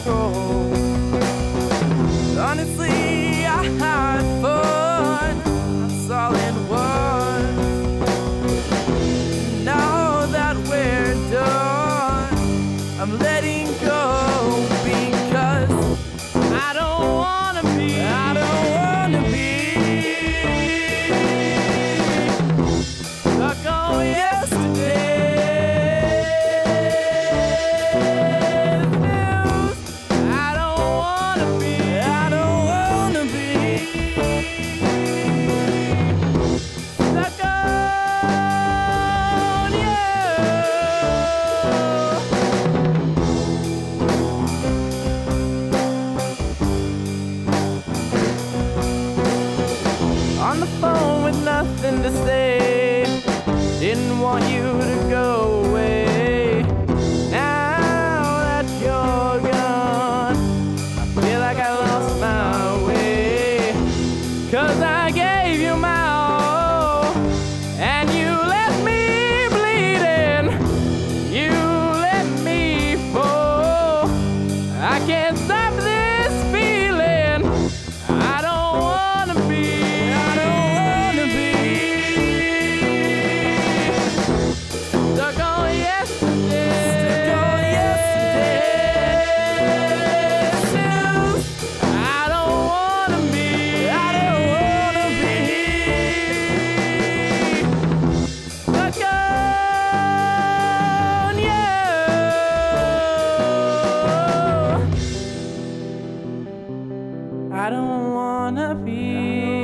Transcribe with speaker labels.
Speaker 1: control. Honestly, I had fun. That's all it was. Now that we're done, I'm letting go because I don't wanna be stuck on yesterday's news. I don't wanna be stuck on you. On the phone with nothing to say, didn't want you to go away. Now that you're gone, I feel like I lost my way. 'Cause I gave you my all, and you left me bleeding. You let me fall. I can't stop this feeling. I don't wanna be stuck on yesterday's news. I don't wanna be stuck on you. I don't wanna be